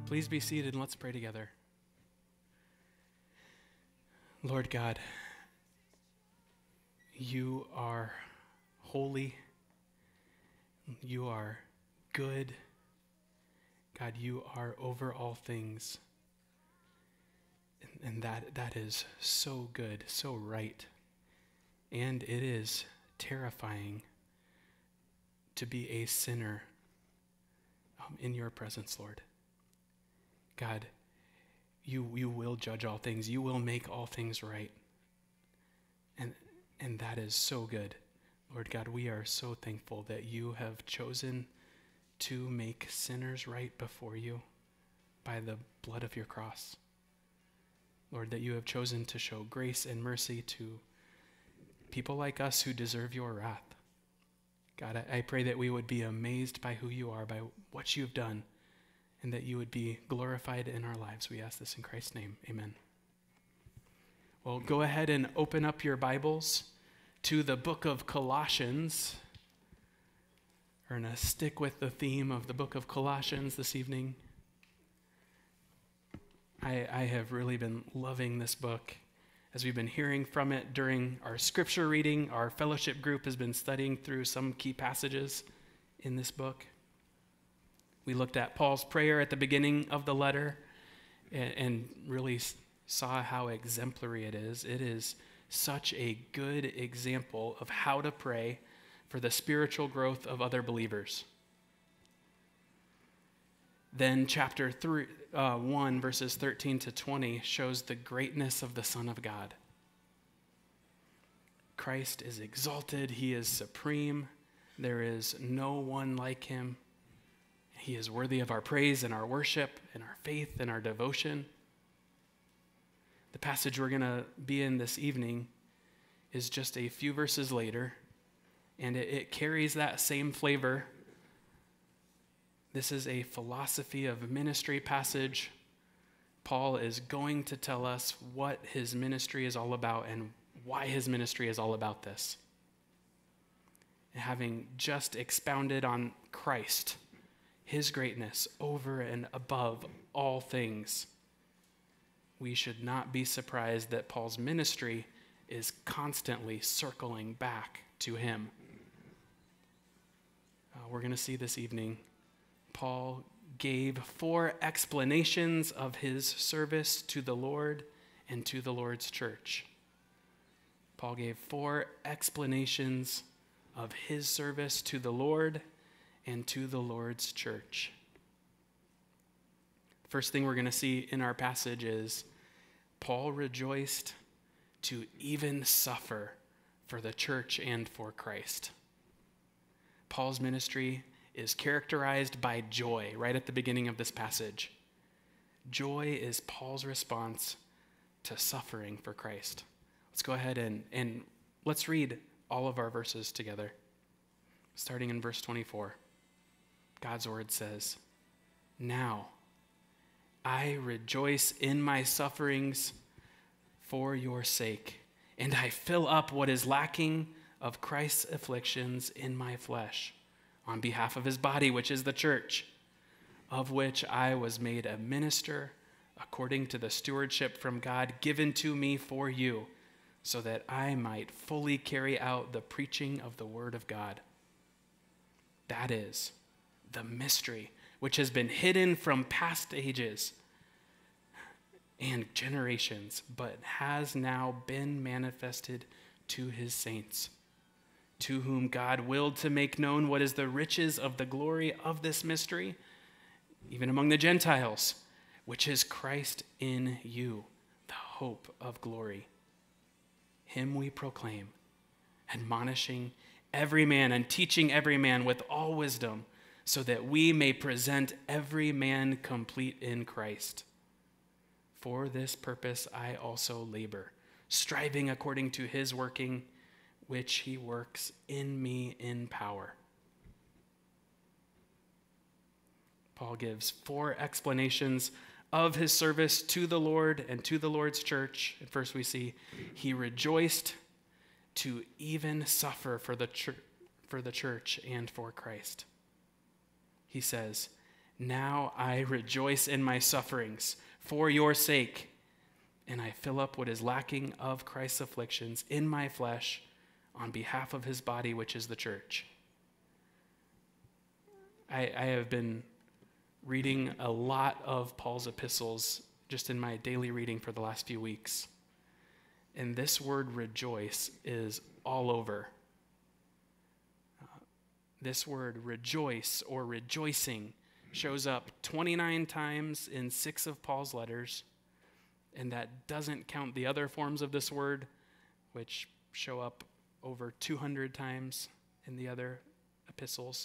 Please be seated and let's pray together. Lord God, you are holy. You are good. God, you are over all things. And that is so good, so right. And it is terrifying to be a sinner in your presence, Lord. God, you will judge all things. You will make all things right. And that is so good. Lord God, we are so thankful that you have chosen to make sinners right before you by the blood of your cross. Lord, that you have chosen to show grace and mercy to people like us who deserve your wrath. God, I pray that we would be amazed by who you are, by what you've done, and that you would be glorified in our lives. We ask this in Christ's name. Amen. Well, go ahead and open up your Bibles to the book of Colossians. We're going to stick with the theme of the book of Colossians this evening. I have really been loving this book. As we've been hearing from it during our scripture reading, our fellowship group has been studying through some key passages in this book. We looked at Paul's prayer at the beginning of the letter and really saw how exemplary it is. It is such a good example of how to pray for the spiritual growth of other believers. Then chapter 1, verses 13 to 20 shows the greatness of the Son of God. Christ is exalted. He is supreme. There is no one like him. He is worthy of our praise and our worship and our faith and our devotion. The passage we're going to be in this evening is just a few verses later, and it carries that same flavor. This is a philosophy of ministry passage. Paul is going to tell us what his ministry is all about and why his ministry is all about this. And having just expounded on Christ, his greatness over and above all things, we should not be surprised that Paul's ministry is constantly circling back to him. We're going to see this evening, Paul gave 4 explanations of his service to the Lord and to the Lord's church. Paul gave 4 explanations of his service to the Lord and to the Lord's church. First thing we're going to see in our passage is Paul rejoiced to even suffer for the church and for Christ. Paul's ministry is characterized by joy right at the beginning of this passage. Joy is Paul's response to suffering for Christ. Let's go ahead and let's read all of our verses together. Starting in verse 24. God's word says, "Now I rejoice in my sufferings for your sake, and I fill up what is lacking of Christ's afflictions in my flesh, on behalf of his body, which is the church, of which I was made a minister according to the stewardship from God given to me for you, so that I might fully carry out the preaching of the word of God. That is the mystery which has been hidden from past ages and generations, but has now been manifested to his saints, to whom God willed to make known what is the riches of the glory of this mystery, even among the Gentiles, which is Christ in you, the hope of glory. Him we proclaim, admonishing every man and teaching every man with all wisdom, so that we may present every man complete in Christ. For this purpose I also labor, striving according to his working, which he works in me in power." Paul gives 4 explanations of his service to the Lord and to the Lord's church. At first we see he rejoiced to even suffer for the church and for Christ. He says, Now I rejoice in my sufferings for your sake, and I fill up what is lacking of Christ's afflictions in my flesh on behalf of his body, which is the church. I have been reading a lot of Paul's epistles just in my daily reading for the last few weeks. And this word rejoice is all over. This word rejoice or rejoicing shows up 29 times in 6 of Paul's letters. And that doesn't count the other forms of this word, which show up over 200 times in the other epistles.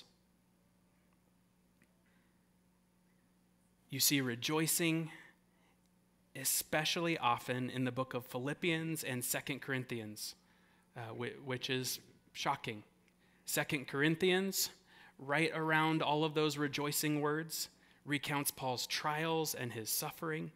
You see rejoicing especially often in the book of Philippians and 2 Corinthians, which is shocking. 2 Corinthians, right around all of those rejoicing words, recounts Paul's trials and his suffering.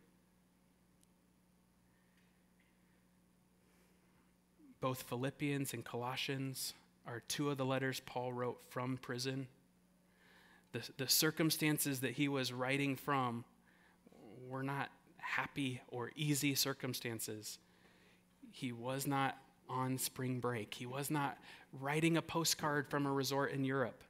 Both Philippians and Colossians are 2 of the letters Paul wrote from prison. The circumstances that he was writing from were not happy or easy circumstances. He was not on spring break. He was not writing a postcard from a resort in Europe.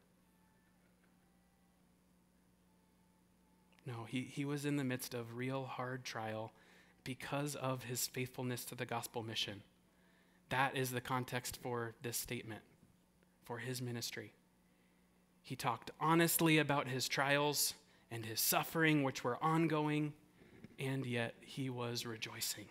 No, he was in the midst of real hard trial because of his faithfulness to the gospel mission. That is the context for this statement, for his ministry. He talked honestly about his trials and his suffering, which were ongoing, and yet he was rejoicing.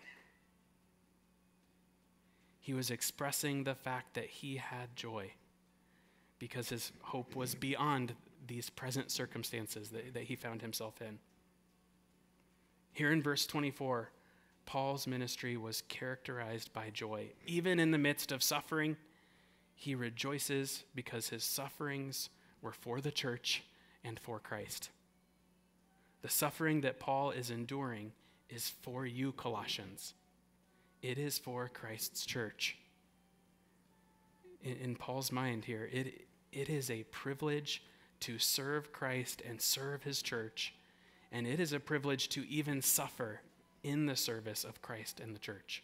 He was expressing the fact that he had joy because his hope was beyond these present circumstances that he found himself in. Here in verse 24, Paul's ministry was characterized by joy. Even in the midst of suffering, he rejoices because his sufferings were for the church and for Christ. The suffering that Paul is enduring is for you, Colossians. It is for Christ's church. In Paul's mind here, it is a privilege to serve Christ and serve his church, and it is a privilege to even suffer in the service of Christ and the church.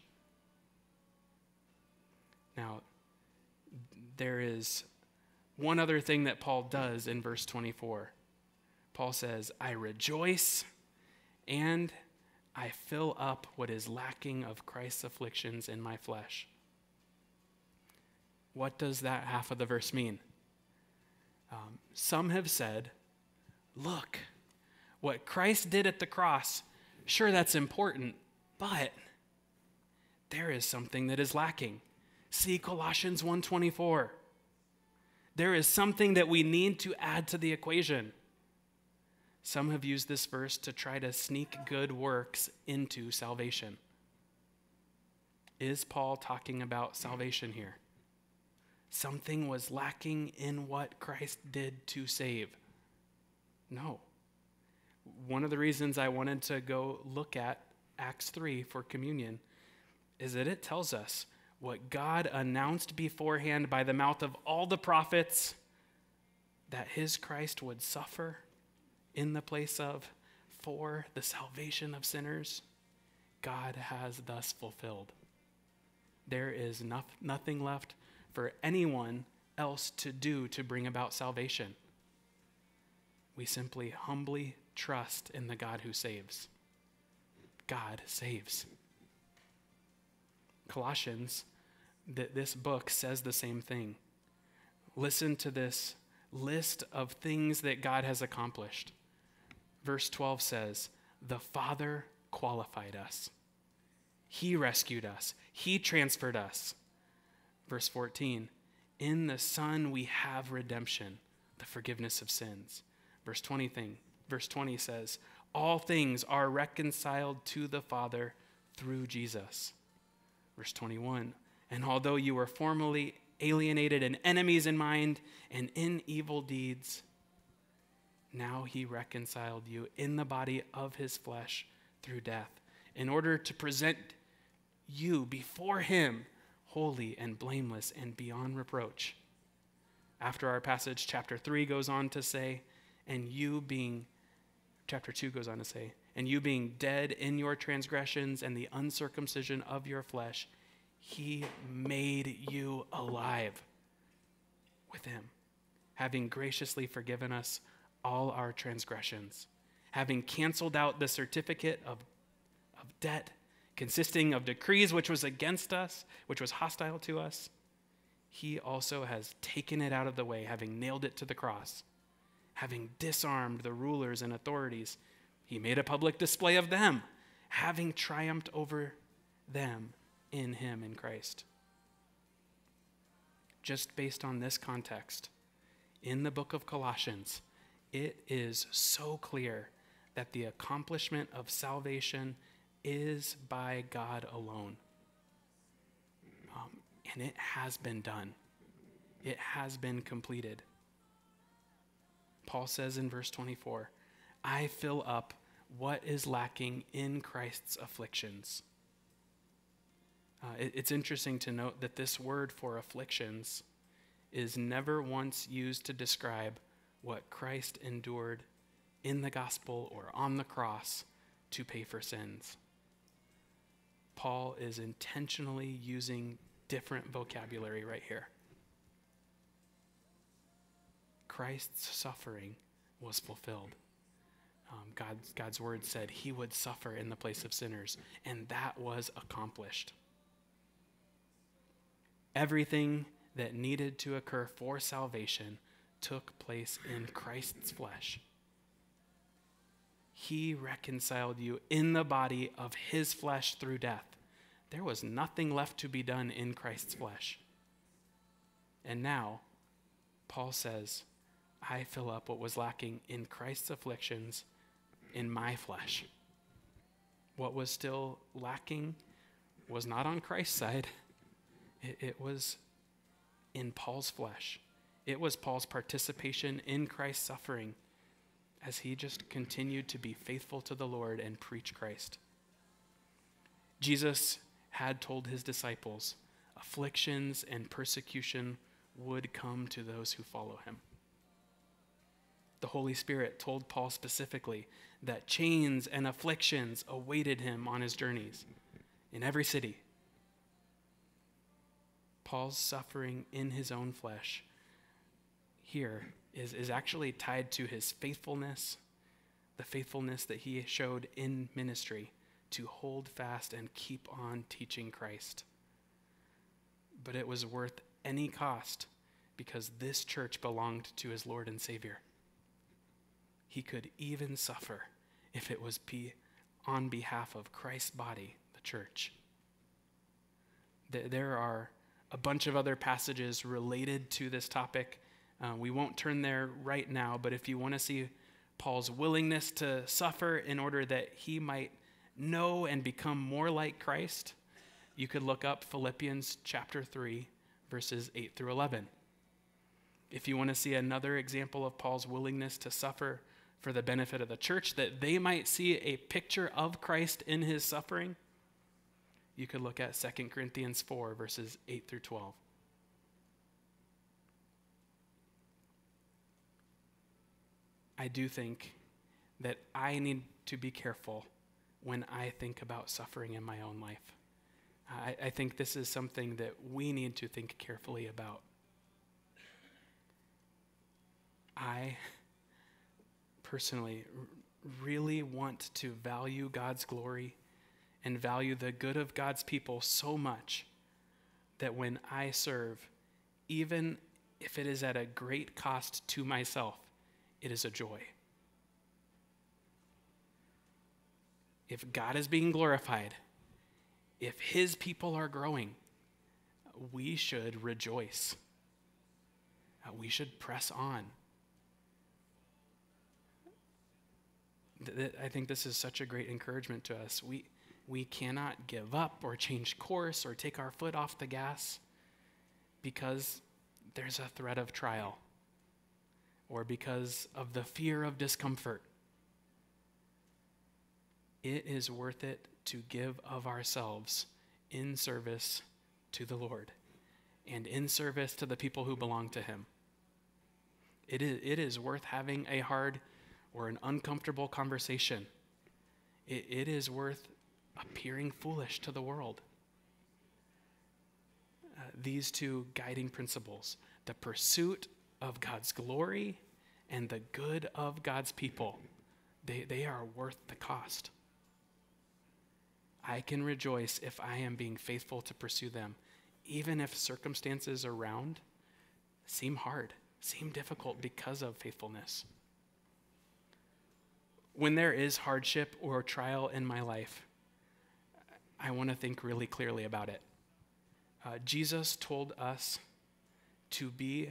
Now, there is one other thing that Paul does in verse 24. Paul says, I rejoice and I fill up what is lacking of Christ's afflictions in my flesh. What does that half of the verse mean? Some have said, look, what Christ did at the cross, sure, that's important, but there is something that is lacking. See Colossians 1:24. There is something that we need to add to the equation. Some have used this verse to try to sneak good works into salvation. Is Paul talking about salvation here? Something was lacking in what Christ did to save. No. One of the reasons I wanted to go look at Acts 3 for communion is that it tells us what God announced beforehand by the mouth of all the prophets, that his Christ would suffer in the place of, for the salvation of sinners, God has thus fulfilled. There is nothing left for anyone else to do to bring about salvation. We simply humbly trust in the God who saves. God saves. Colossians, this book says the same thing. Listen to this list of things that God has accomplished. Verse 12 says, the Father qualified us. He rescued us. He transferred us. Verse 14, in the Son we have redemption, the forgiveness of sins. Verse 20 says, all things are reconciled to the Father through Jesus. Verse 21, and although you were formerly alienated and enemies in mind and in evil deeds, now he reconciled you in the body of his flesh through death, in order to present you before him holy and blameless and beyond reproach. After our passage, chapter 3 goes on to say, and you being Chapter 2 goes on to say, and you being dead in your transgressions and the uncircumcision of your flesh, he made you alive with him, having graciously forgiven us all our transgressions, having canceled out the certificate of debt consisting of decrees which was against us, which was hostile to us. He also has taken it out of the way, having nailed it to the cross. Having disarmed the rulers and authorities, he made a public display of them, having triumphed over them in him, in Christ. Just based on this context, in the book of Colossians, it is so clear that the accomplishment of salvation is by God alone. And it has been done. It has been completed. Paul says in verse 24, I fill up what is lacking in Christ's afflictions. It's interesting to note that this word for afflictions is never once used to describe what Christ endured in the gospel or on the cross to pay for sins. Paul is intentionally using different vocabulary right here. Christ's suffering was fulfilled. God's word said he would suffer in the place of sinners, and that was accomplished. Everything that needed to occur for salvation took place in Christ's flesh. He reconciled you in the body of his flesh through death. There was nothing left to be done in Christ's flesh. And now, Paul says, I fill up what was lacking in Christ's afflictions in my flesh. What was still lacking was not on Christ's side. It was in Paul's flesh. It was Paul's participation in Christ's suffering as he just continued to be faithful to the Lord and preach Christ. Jesus had told his disciples afflictions and persecution would come to those who follow him. The Holy Spirit told Paul specifically that chains and afflictions awaited him on his journeys in every city. Paul's suffering in his own flesh here is actually tied to his faithfulness, the faithfulness that he showed in ministry to hold fast and keep on teaching Christ. But it was worth any cost because this church belonged to his Lord and Savior. He could even suffer if it was on behalf of Christ's body, the church. There are a bunch of other passages related to this topic. We won't turn there right now, but if you want to see Paul's willingness to suffer in order that he might know and become more like Christ, you could look up Philippians chapter 3, verses 8 through 11. If you want to see another example of Paul's willingness to suffer for the benefit of the church, that they might see a picture of Christ in his suffering, you could look at 2 Corinthians 4, verses 8 through 12. I do think that I need to be careful when I think about suffering in my own life. I think this is something that we need to think carefully about. I personally really want to value God's glory and value the good of God's people so much that when I serve, even if it is at a great cost to myself, it is a joy. If God is being glorified, if his people are growing, we should rejoice. We should press on. I think this is such a great encouragement to us. We cannot give up or change course or take our foot off the gas because there's a threat of trial or because of the fear of discomfort. It is worth it to give of ourselves in service to the Lord and in service to the people who belong to him. It is worth having a hard or an uncomfortable conversation, it is worth appearing foolish to the world. These two guiding principles, the pursuit of God's glory and the good of God's people, they are worth the cost. I can rejoice if I am being faithful to pursue them, even if circumstances around seem hard, seem difficult because of faithfulness. When there is hardship or trial in my life, I want to think really clearly about it. Jesus told us to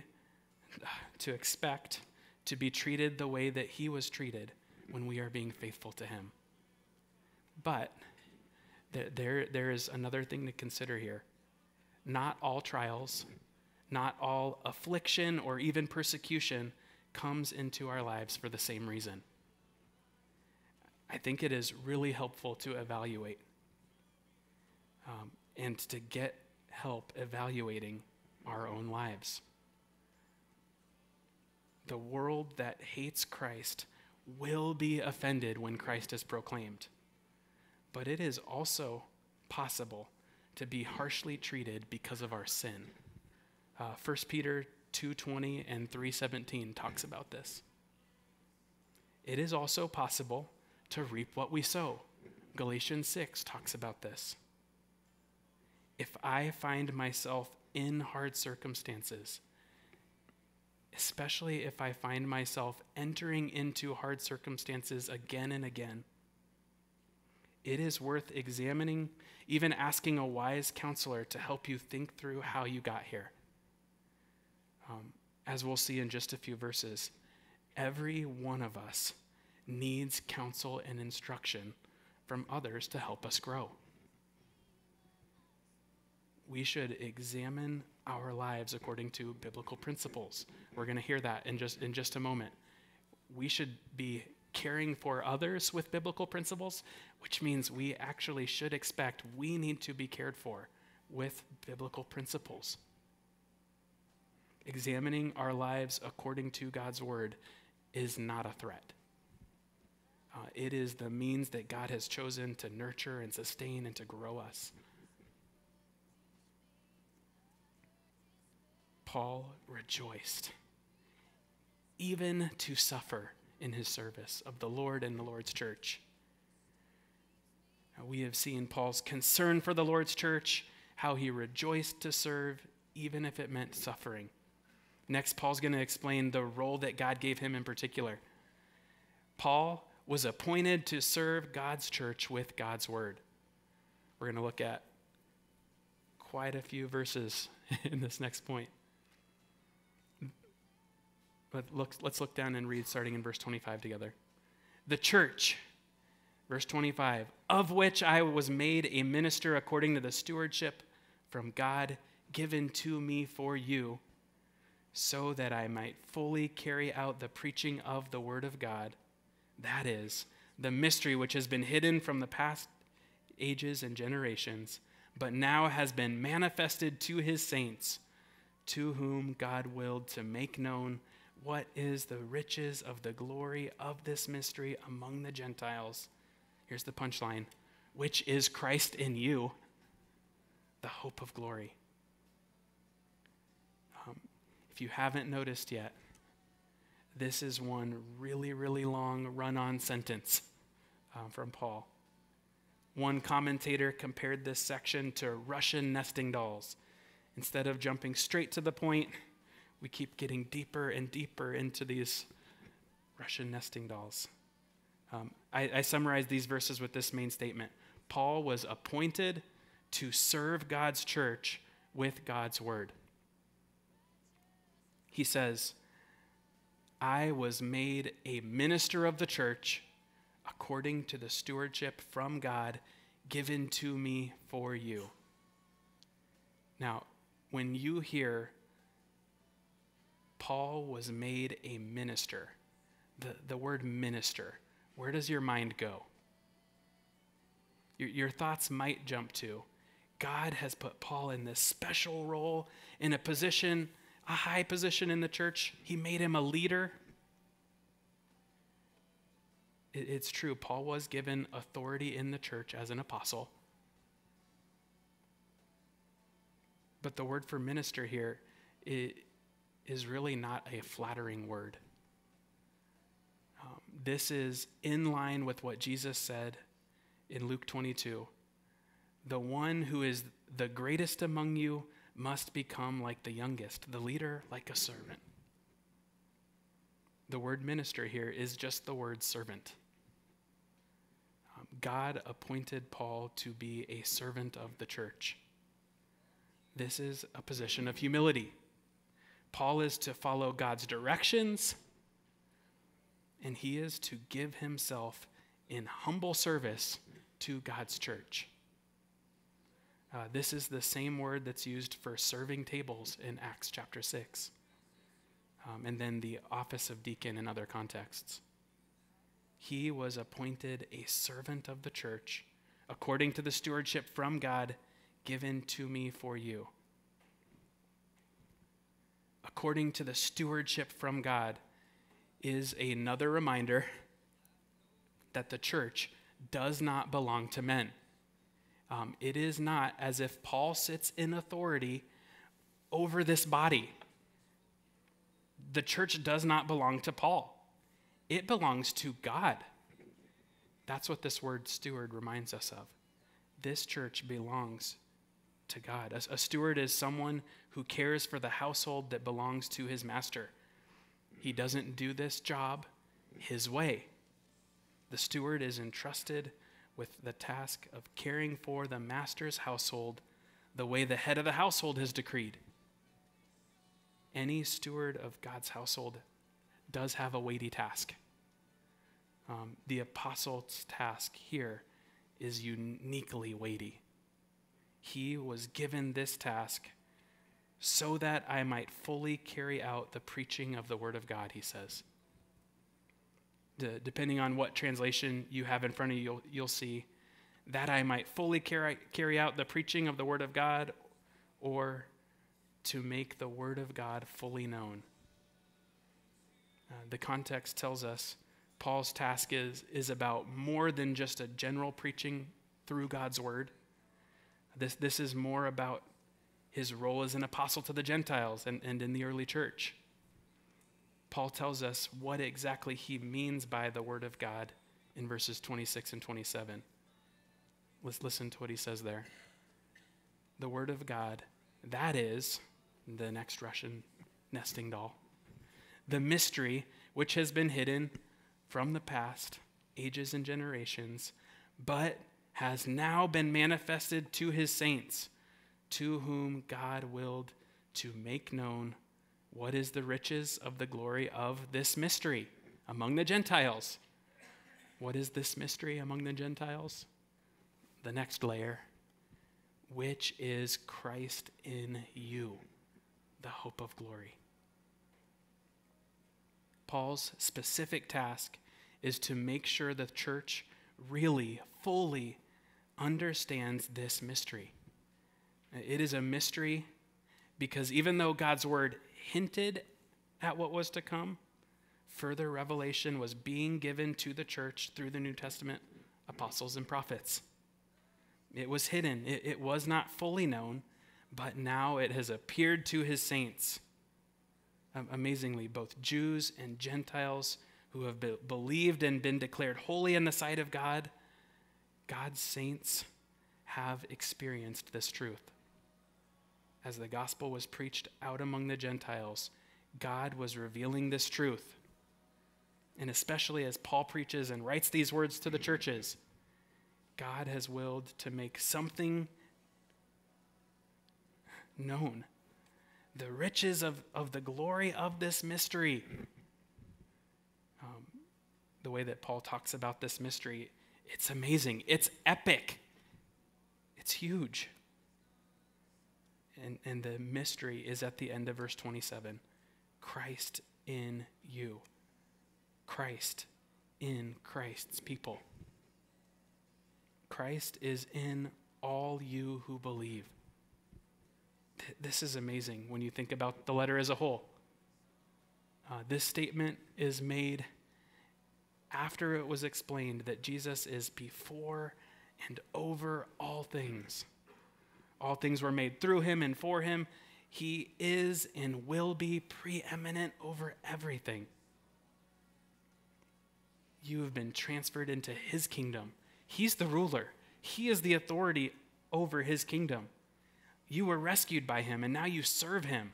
expect to be treated the way that he was treated when we are being faithful to him. But there is another thing to consider here. Not all trials, not all affliction or even persecution comes into our lives for the same reason. I think it is really helpful to evaluate and to get help evaluating our own lives. The world that hates Christ will be offended when Christ is proclaimed. But it is also possible to be harshly treated because of our sin. 1 Peter 2:20 and 3:17 talks about this. It is also possible to reap what we sow. Galatians 6 talks about this. If I find myself in hard circumstances, especially if I find myself entering into hard circumstances again and again, it is worth examining, even asking a wise counselor to help you think through how you got here. As we'll see in just a few verses, every one of us needs counsel and instruction from others to help us grow. We should examine our lives according to biblical principles. We're going to hear that in just a moment. We should be caring for others with biblical principles, which means we actually should expect we need to be cared for with biblical principles. Examining our lives according to God's word is not a threat. It is the means that God has chosen to nurture and sustain and to grow us. Paul rejoiced, even to suffer in his service of the Lord and the Lord's church. We have seen Paul's concern for the Lord's church, how he rejoiced to serve, even if it meant suffering. Next, Paul's going to explain the role that God gave him in particular. Paul was appointed to serve God's church with God's word. We're going to look at quite a few verses in this next point. But let's look down and read starting in verse 25 together. The church, verse 25, of which I was made a minister according to the stewardship from God given to me for you, so that I might fully carry out the preaching of the word of God, that is, the mystery which has been hidden from the past ages and generations, but now has been manifested to his saints, to whom God willed to make known what is the riches of the glory of this mystery among the Gentiles. Here's the punchline, which is Christ in you, the hope of glory. If you haven't noticed yet, this is one really, really long run-on sentence from Paul. One commentator compared this section to Russian nesting dolls. Instead of jumping straight to the point, we keep getting deeper and deeper into these Russian nesting dolls. I summarize these verses with this main statement. Paul was appointed to serve God's church with God's word. He says, I was made a minister of the church according to the stewardship from God given to me for you. Now, when you hear Paul was made a minister, the word minister, where does your mind go? Your thoughts might jump to, God has put Paul in this special role, in a position, a high position in the church. He made him a leader. It's true, Paul was given authority in the church as an apostle. But the word for minister here is really not a flattering word. This is in line with what Jesus said in Luke 22. The one who is the greatest among you must become like the youngest, the leader like a servant. The word minister here is just the word servant. God appointed Paul to be a servant of the church. This is a position of humility. Paul is to follow God's directions, and he is to give himself in humble service to God's church. This is the same word that's used for serving tables in Acts chapter 6, and then the office of deacon in other contexts. He was appointed a servant of the church according to the stewardship from God given to me for you. According to the stewardship from God is another reminder that the church does not belong to men. It is not as if Paul sits in authority over this body. The church does not belong to Paul. It belongs to God. That's what this word steward reminds us of. This church belongs to God. A steward is someone who cares for the household that belongs to his master. He doesn't do this job his way. The steward is entrusted with the task of caring for the master's household the way the head of the household has decreed. Any steward of God's household does have a weighty task. The apostle's task here is uniquely weighty. He was given this task so that I might fully carry out the preaching of the word of God, he says. Depending on what translation you have in front of you, you'll see that I might fully carry out the preaching of the word of God, or to make the word of God fully known. The context tells us Paul's task is about more than just a general preaching through God's word. This is more about his role as an apostle to the Gentiles and in the early church. Paul tells us what exactly he means by the word of God in verses 26 and 27. Let's listen to what he says there. The word of God, that is, the next Russian nesting doll, the mystery which has been hidden from the past, ages and generations, but has now been manifested to his saints, to whom God willed to make known what is the riches of the glory of this mystery among the Gentiles. What is this mystery among the Gentiles? The next layer, which is Christ in you, the hope of glory. Paul's specific task is to make sure the church really, fully understands this mystery. It is a mystery because even though God's word hinted at what was to come, further revelation was being given to the church through the New Testament apostles and prophets. It was hidden. It was not fully known, but now it has appeared to his saints. Amazingly, both Jews and Gentiles who have believed and been declared holy in the sight of God, God's saints have experienced this truth. As the gospel was preached out among the Gentiles, God was revealing this truth. And especially as Paul preaches and writes these words to the churches, God has willed to make something known. The riches of the glory of this mystery. The way that Paul talks about this mystery, it's amazing. It's epic. It's huge. And the mystery is at the end of verse 27. Christ in you. Christ in Christ's people. Christ is in all you who believe. This is amazing when you think about the letter as a whole. This statement is made after it was explained that Jesus is before and over all things. All things were made through him and for him. He is and will be preeminent over everything. You have been transferred into his kingdom. He's the ruler. He is the authority over his kingdom. You were rescued by him, and now you serve him.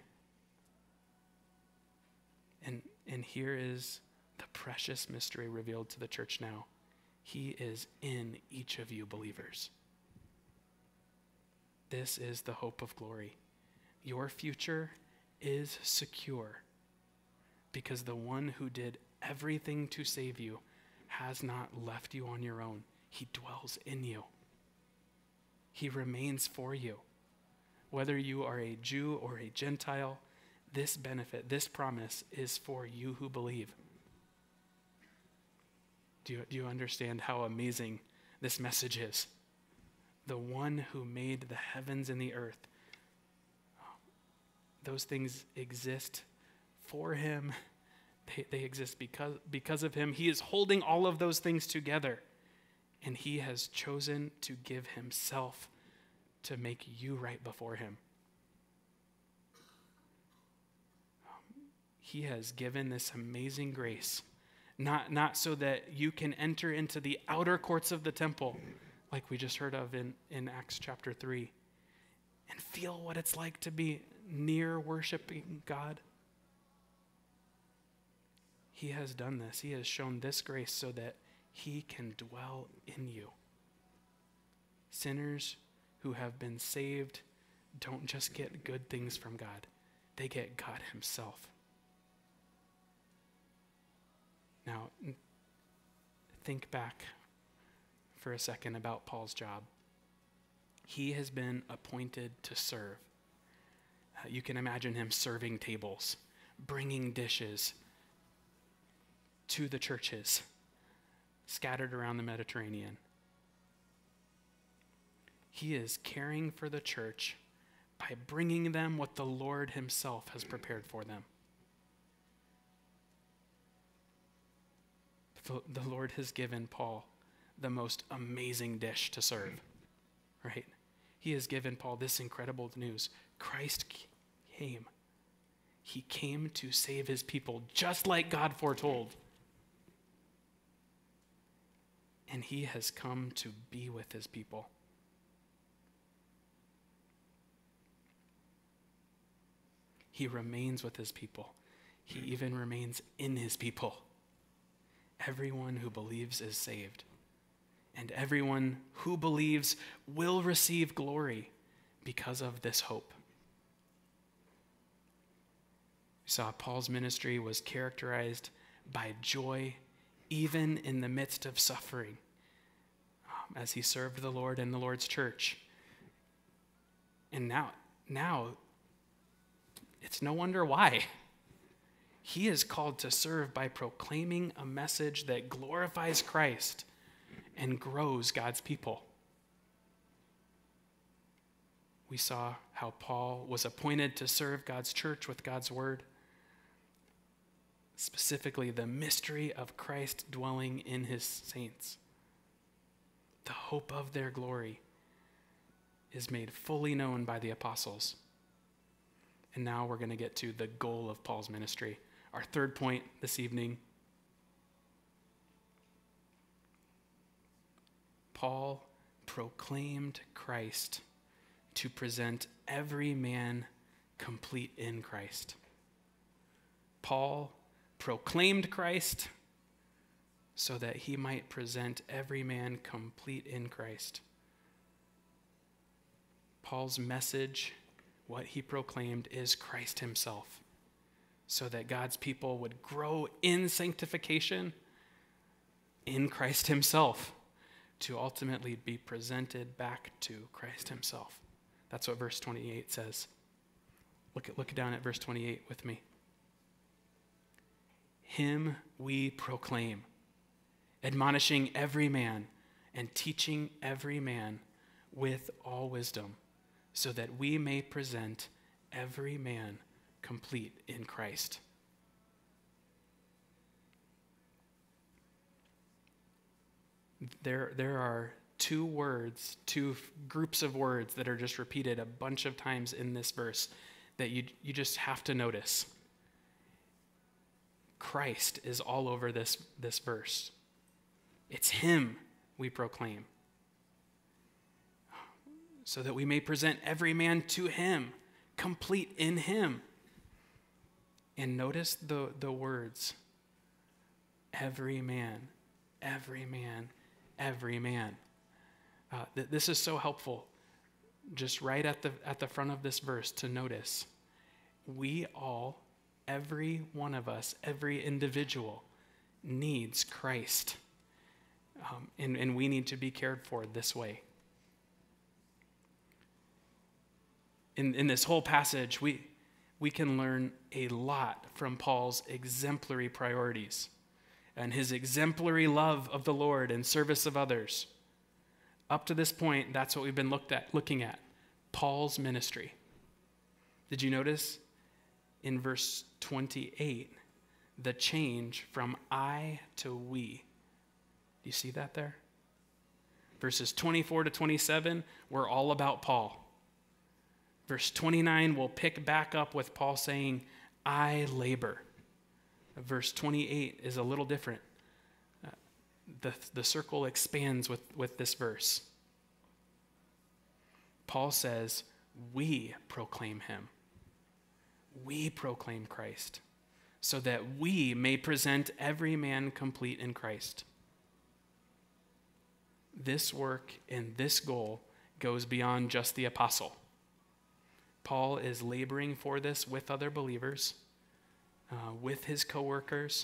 And here is the precious mystery revealed to the church now. He is in each of you believers. This is the hope of glory. Your future is secure because the one who did everything to save you has not left you on your own. He dwells in you. He remains for you. Whether you are a Jew or a Gentile, this benefit, this promise is for you who believe. Do you understand how amazing this message is? The one who made the heavens and the earth, those things exist for him. They exist because of him. He is holding all of those things together, and he has chosen to give himself to make you right before him. He has given this amazing grace, not so that you can enter into the outer courts of the temple, like we just heard of in Acts chapter 3, and feel what it's like to be near worshiping God. He has done this. He has shown this grace so that he can dwell in you. Sinners who have been saved don't just get good things from God. They get God himself. Now, think back for a second about Paul's job. He has been appointed to serve. You can imagine him serving tables, bringing dishes to the churches scattered around the Mediterranean. He is caring for the church by bringing them what the Lord himself has prepared for them. The Lord has given Paul the most amazing dish to serve, right? He has given Paul this incredible news. Christ came. He came to save his people, just like God foretold. And he has come to be with his people. He remains with his people. He even remains in his people. Everyone who believes is saved. And everyone who believes will receive glory because of this hope. We saw Paul's ministry was characterized by joy, even in the midst of suffering, as he served the Lord and the Lord's church. And now, it's no wonder why. He is called to serve by proclaiming a message that glorifies Christ and grows God's people. We saw how Paul was appointed to serve God's church with God's word, specifically the mystery of Christ dwelling in his saints. The hope of their glory is made fully known by the apostles. And now we're going to get to the goal of Paul's ministry. Our third point this evening. Paul proclaimed Christ to present every man complete in Christ. Paul proclaimed Christ so that he might present every man complete in Christ. Paul's message, what he proclaimed, is Christ himself, so that God's people would grow in sanctification in Christ himself, to ultimately be presented back to Christ himself. That's what verse 28 says. Look down at verse 28 with me. Him we proclaim, admonishing every man and teaching every man with all wisdom, so that we may present every man complete in Christ. There are two words, groups of words that are just repeated a bunch of times in this verse that you just have to notice. Christ is all over this verse. It's him we proclaim, so that we may present every man to him, complete in him. And notice the words, every man, every man, every man. This is so helpful, just right at the front of this verse, to notice we all, every one of us, every individual needs Christ. And we need to be cared for this way. In this whole passage, we can learn a lot from Paul's exemplary priorities and his exemplary love of the Lord and service of others. Up to this point, that's what we've been looking at, Paul's ministry. Did you notice in verse 28, the change from I to we? Do you see that there? Verses 24 to 27 were all about Paul. Verse 29 will pick back up with Paul saying, I labor. Verse 28 is a little different. The circle expands with this verse. Paul says, we proclaim him. We proclaim Christ, so that we may present every man complete in Christ. This work and this goal goes beyond just the apostle. Paul is laboring for this with other believers, with his co-workers.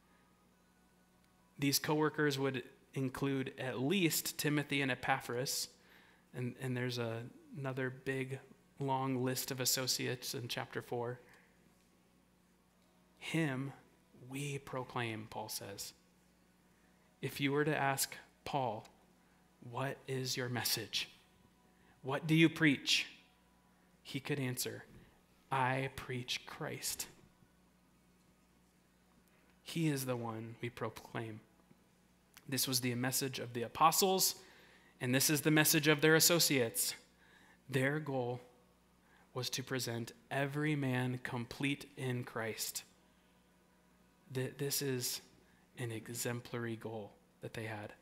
These co-workers would include at least Timothy and Epaphras, and there's another big, long list of associates in chapter 4. Him we proclaim, Paul says. If you were to ask Paul, what is your message? What do you preach? He could answer, I preach Christ. He is the one we proclaim. This was the message of the apostles, and this is the message of their associates. Their goal was to present every man complete in Christ. This is an exemplary goal that they had.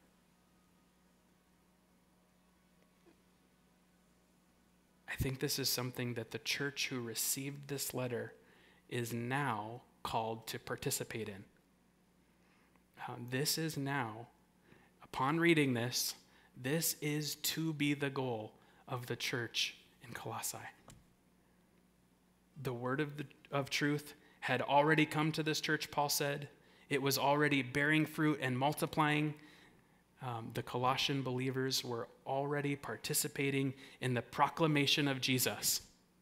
I think this is something that the church who received this letter is now called to participate in. This is now, upon reading this is to be the goal of the church in Colossae. The word of truth had already come to this church, Paul said. It was already bearing fruit and multiplying. The Colossian believers were already participating in the proclamation of Jesus.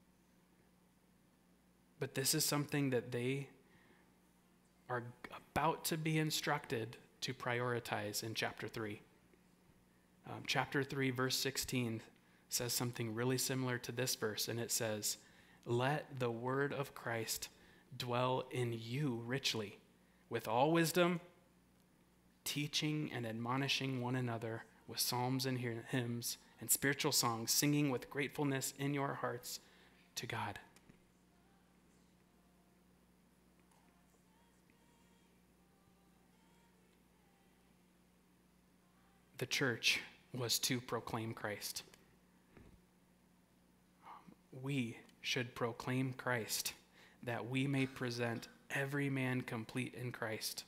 But this is something that they are about to be instructed to prioritize in chapter 3. Chapter 3, verse 16 says something really similar to this verse, and it says, let the word of Christ dwell in you richly, with all wisdom, teaching and admonishing one another with psalms and hymns and spiritual songs, singing with gratefulness in your hearts to God. The church was to proclaim Christ. We should proclaim Christ, that we may present every man complete in Christ.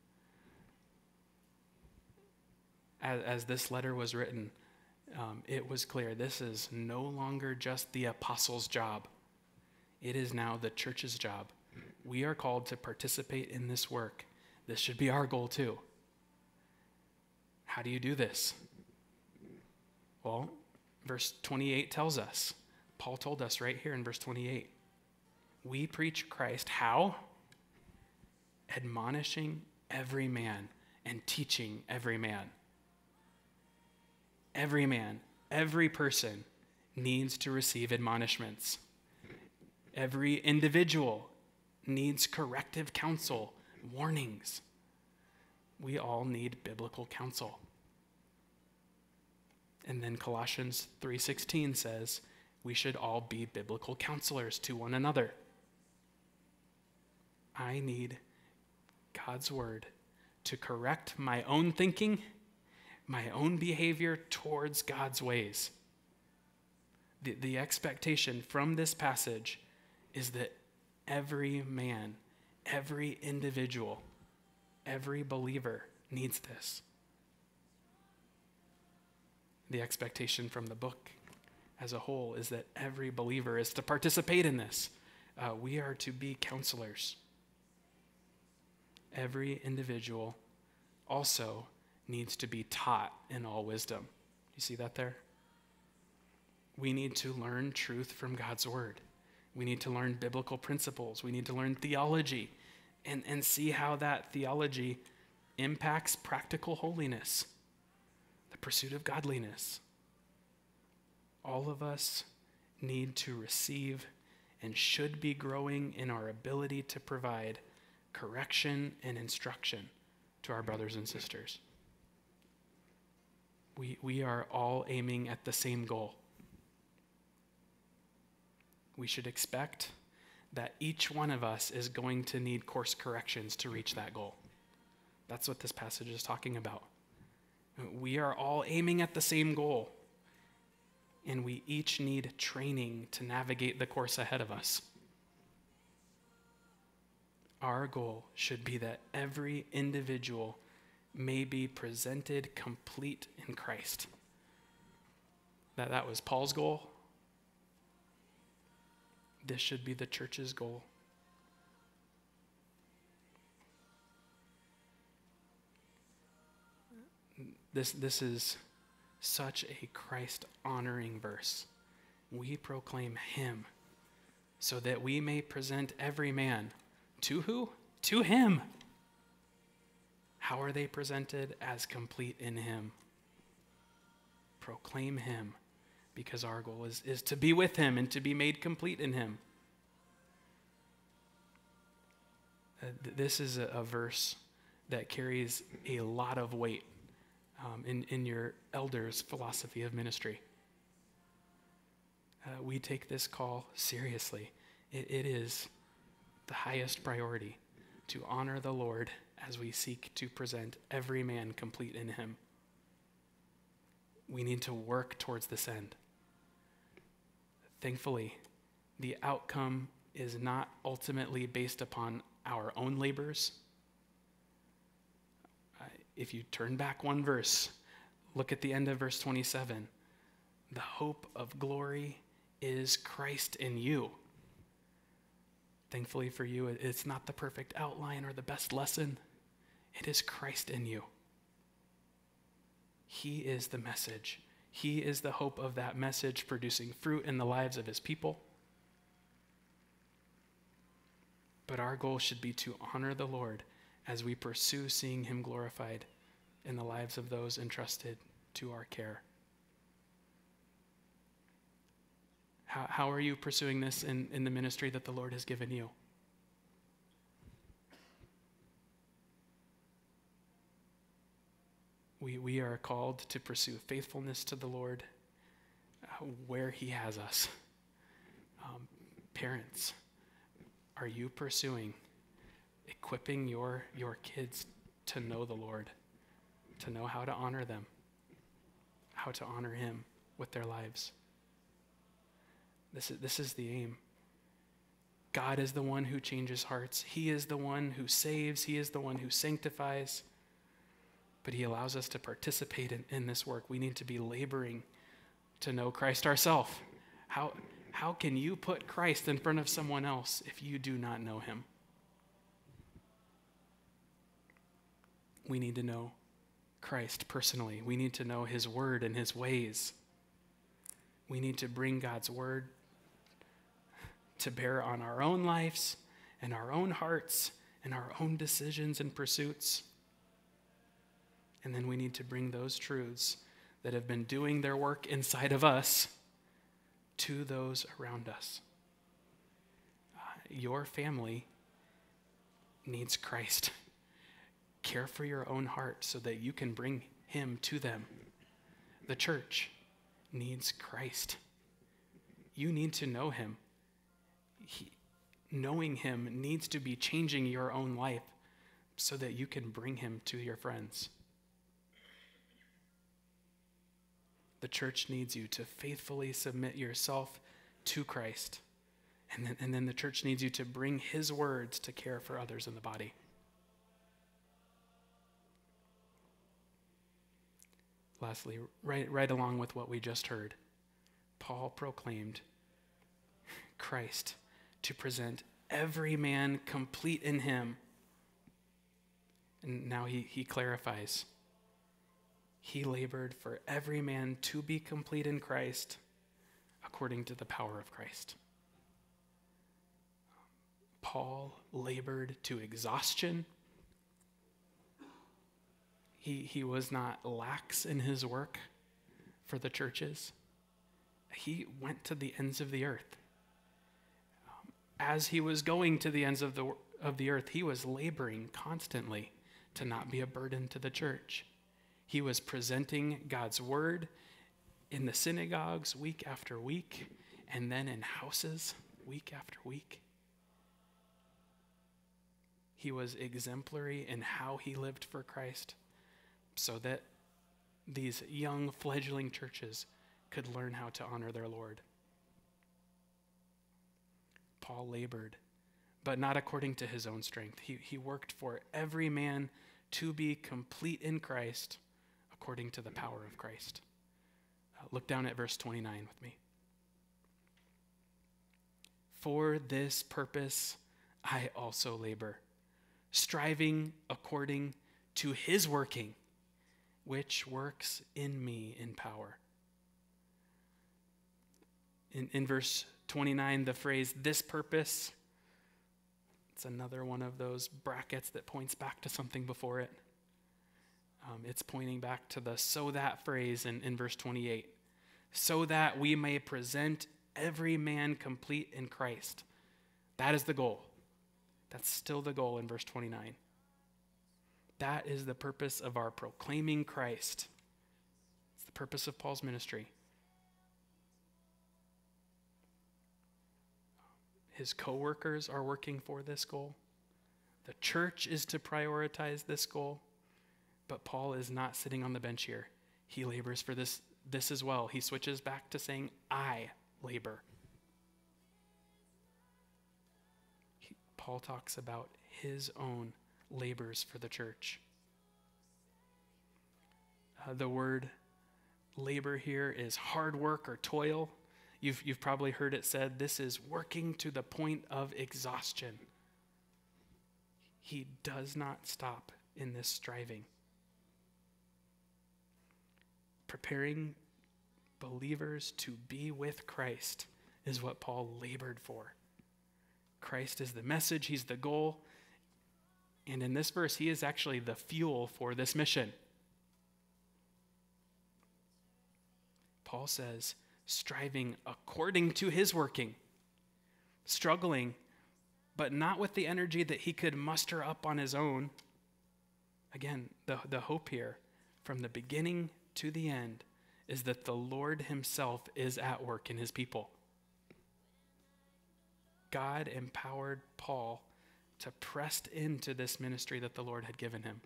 As this letter was written, it was clear this is no longer just the apostles' job. It is now the church's job. We are called to participate in this work. This should be our goal too. How do you do this? Well, verse 28 tells us. Paul told us right here in verse 28. We preach Christ. How? Admonishing every man and teaching every man. Every man, every person needs to receive admonishments. Every individual needs corrective counsel, warnings. We all need biblical counsel. And then Colossians 3:16 says, we should all be biblical counselors to one another. I need God's word to correct my own thinking, my own behavior towards God's ways. The expectation from this passage is that every man, every individual, every believer needs this. The expectation from the book as a whole is that every believer is to participate in this. We are to be counselors. Every individual also needs to be taught in all wisdom. You see that there? We need to learn truth from God's word. We need to learn biblical principles. We need to learn theology and see how that theology impacts practical holiness, the pursuit of godliness. All of us need to receive and should be growing in our ability to provide correction and instruction to our brothers and sisters. We are all aiming at the same goal. We should expect that each one of us is going to need course corrections to reach that goal. That's what this passage is talking about. We are all aiming at the same goal, and we each need training to navigate the course ahead of us. Our goal should be that every individual may be presented complete in Christ. That was Paul's goal. This should be the church's goal. This is such a Christ-honoring verse. We proclaim him so that we may present every man to who? To him. How are they presented? As complete in him. Proclaim him, because our goal is to be with him and to be made complete in him. This is a verse that carries a lot of weight in your elders' philosophy of ministry. We take this call seriously. It is the highest priority to honor the Lord as we seek to present every man complete in him. We need to work towards this end. Thankfully, the outcome is not ultimately based upon our own labors. If you turn back one verse, look at the end of verse 27. The hope of glory is Christ in you. Thankfully for you, it's not the perfect outline or the best lesson. It is Christ in you. He is the message. He is the hope of that message producing fruit in the lives of his people. But our goal should be to honor the Lord as we pursue seeing him glorified in the lives of those entrusted to our care. How are you pursuing this in the ministry that the Lord has given you? We are called to pursue faithfulness to the Lord where he has us. Parents, are you pursuing equipping your kids to know the Lord, to know how to honor them, how to honor him with their lives? This is the aim. God is the one who changes hearts. He is the one who saves. He is the one who sanctifies. But he allows us to participate in this work. We need to be laboring to know Christ ourselves. How can you put Christ in front of someone else if you do not know him? We need to know Christ personally. We need to know his word and his ways. We need to bring God's word to bear on our own lives and our own hearts and our own decisions and pursuits. And then we need to bring those truths that have been doing their work inside of us to those around us. Your family needs Christ. Care for your own heart so that you can bring him to them. The church needs Christ. You need to know him. Knowing him needs to be changing your own life so that you can bring him to your friends. The church needs you to faithfully submit yourself to Christ. And then the church needs you to bring his words to care for others in the body. Lastly, right along with what we just heard, Paul proclaimed Christ to present every man complete in him. And now he clarifies. He labored for every man to be complete in Christ according to the power of Christ. Paul labored to exhaustion. He was not lax in his work for the churches. He went to the ends of the earth. As he was going to the ends of the earth, he was laboring constantly to not be a burden to the church. He was presenting God's word in the synagogues week after week, and then in houses week after week. He was exemplary in how he lived for Christ so that these young fledgling churches could learn how to honor their Lord. Paul labored, but not according to his own strength. He worked for every man to be complete in Christ according to the power of Christ. Look down at verse 29 with me. For this purpose I also labor, striving according to his working, which works in me in power. In verse 29, the phrase, this purpose, it's another one of those brackets that points back to something before it. It's pointing back to the so that phrase in verse 28. So that we may present every man complete in Christ. That is the goal. That's still the goal in verse 29. That is the purpose of our proclaiming Christ. It's the purpose of Paul's ministry. His co-workers are working for this goal. The church is to prioritize this goal. But Paul is not sitting on the bench here. He labors for this as well. He switches back to saying, I labor. Paul talks about his own labors for the church. The word labor here is hard work or toil. You've probably heard it said, this is working to the point of exhaustion. He does not stop in this striving. Preparing believers to be with Christ is what Paul labored for. Christ is the message, he's the goal. And in this verse, he is actually the fuel for this mission. Paul says, striving according to his working, struggling, but not with the energy that he could muster up on his own. Again, the hope here, from the beginning to the end, is that the Lord himself is at work in his people. God empowered Paul to press into this ministry that the Lord had given him.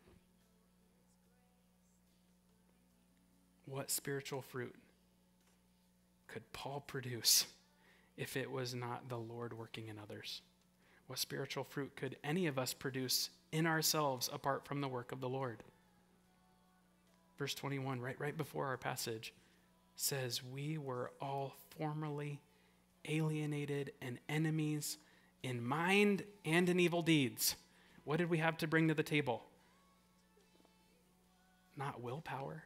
What spiritual fruit could Paul produce if it was not the Lord working in others? What spiritual fruit could any of us produce in ourselves apart from the work of the Lord? Verse 21, right before our passage, says, we were all formerly alienated and enemies in mind and in evil deeds. What did we have to bring to the table? Not willpower.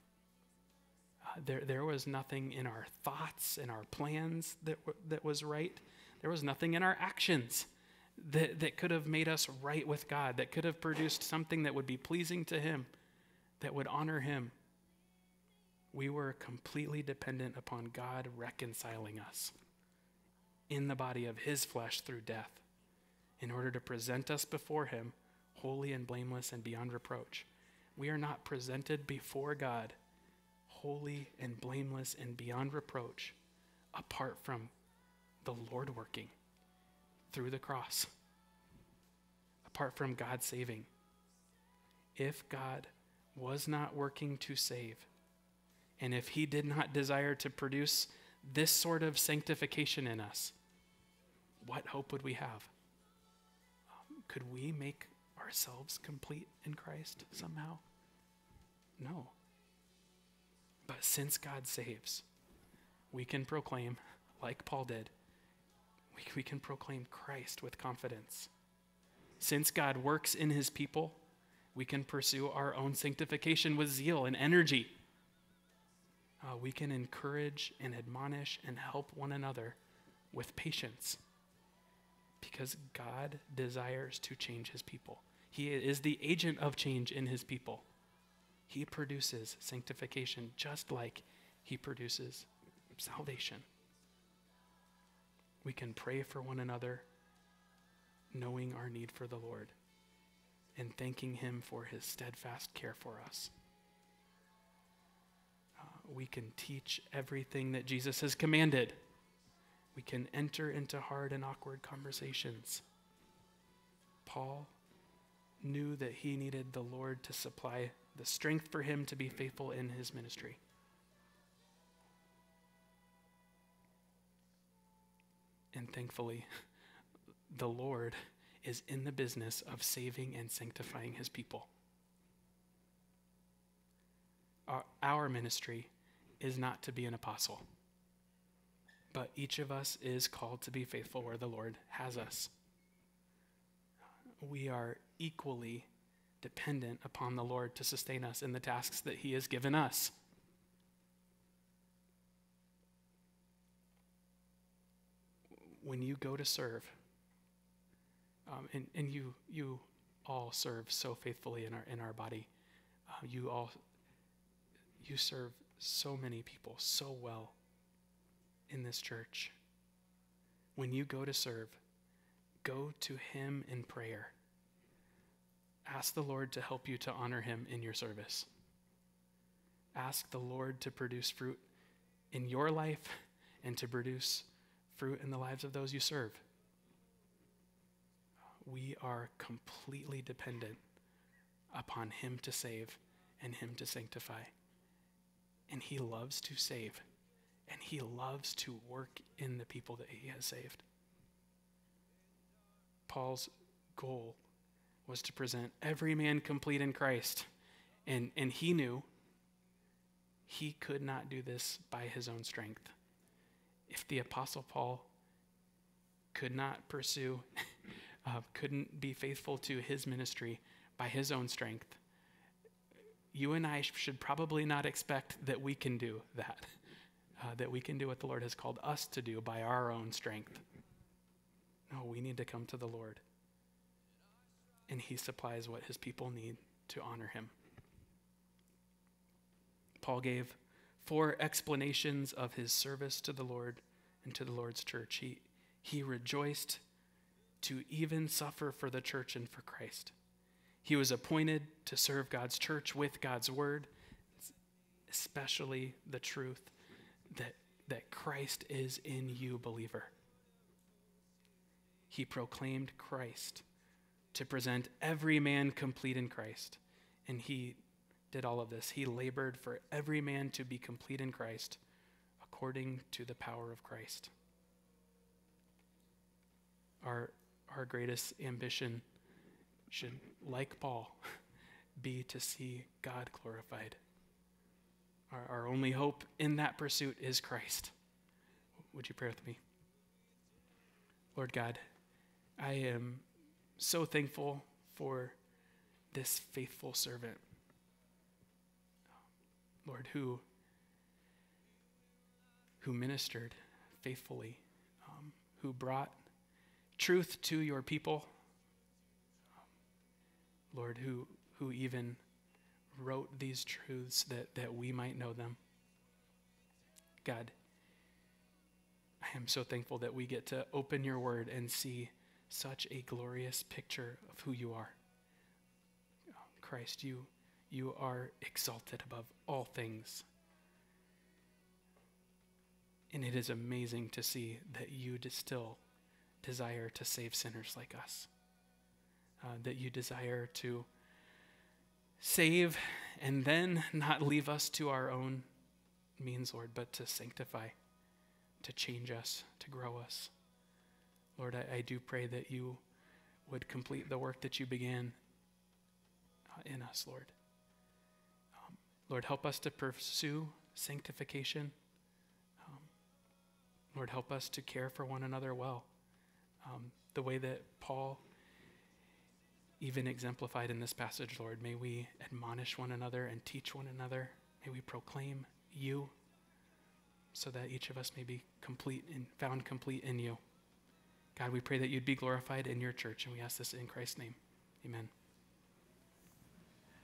There was nothing in our thoughts, in our plans that was right. There was nothing in our actions that could have made us right with God, that could have produced something that would be pleasing to him, that would honor him. We were completely dependent upon God reconciling us in the body of his flesh through death in order to present us before him holy and blameless and beyond reproach. We are not presented before God holy and blameless and beyond reproach apart from the Lord working through the cross, apart from God saving. If God was not working to save, and if he did not desire to produce this sort of sanctification in us, what hope would we have? Could we make ourselves complete in Christ somehow? No. But since God saves, we can proclaim, like Paul did, we can proclaim Christ with confidence. Since God works in his people, we can pursue our own sanctification with zeal and energy. We can encourage and admonish and help one another with patience because God desires to change his people. He is the agent of change in his people. He produces sanctification just like he produces salvation. We can pray for one another, knowing our need for the Lord and thanking him for his steadfast care for us. We can teach everything that Jesus has commanded. We can enter into hard and awkward conversations. Paul knew that he needed the Lord to supply the strength for him to be faithful in his ministry. And thankfully, the Lord is in the business of saving and sanctifying his people. Our ministry is not to be an apostle, but each of us is called to be faithful where the Lord has us. We are equally dependent upon the Lord to sustain us in the tasks that he has given us. When you go to serve, and you all serve so faithfully in our body, you serve so many people so well in this church. When you go to serve, go to him in prayer. Ask the Lord to help you to honor him in your service. Ask the Lord to produce fruit in your life and to produce fruit in the lives of those you serve. We are completely dependent upon him to save and him to sanctify. And he loves to save, and he loves to work in the people that he has saved. Paul's goal was to present every man complete in Christ, and he knew he could not do this by his own strength. If the Apostle Paul could not pursue, couldn't be faithful to his ministry by his own strength, you and I should probably not expect that we can do that we can do what the Lord has called us to do by our own strength. No, we need to come to the Lord, and he supplies what his people need to honor him. Paul gave 4 explanations of his service to the Lord and to the Lord's church. He rejoiced to even suffer for the church and for Christ. He was appointed to serve God's church with God's word, especially the truth that Christ is in you, believer. He proclaimed Christ to present every man complete in Christ. And he did all of this. He labored for every man to be complete in Christ according to the power of Christ. Our greatest ambition should, like Paul, be to see God glorified. Our only hope in that pursuit is Christ. Would you pray with me? Lord God, I am so thankful for this faithful servant, Lord, who ministered faithfully, who brought truth to your people, Lord, who even wrote these truths that we might know them. God, I am so thankful that we get to open your word and see such a glorious picture of who you are. Christ, you are exalted above all things. And it is amazing to see that you still desire to save sinners like us, that you desire to save and then not leave us to our own means, Lord, but to sanctify, to change us, to grow us. Lord, I do pray that you would complete the work that you began in us, Lord. Lord, help us to pursue sanctification. Lord, help us to care for one another well, the way that Paul even exemplified in this passage, Lord. May we admonish one another and teach one another. May we proclaim you so that each of us may be complete and found complete in you. God, we pray that you'd be glorified in your church, and we ask this in Christ's name. Amen.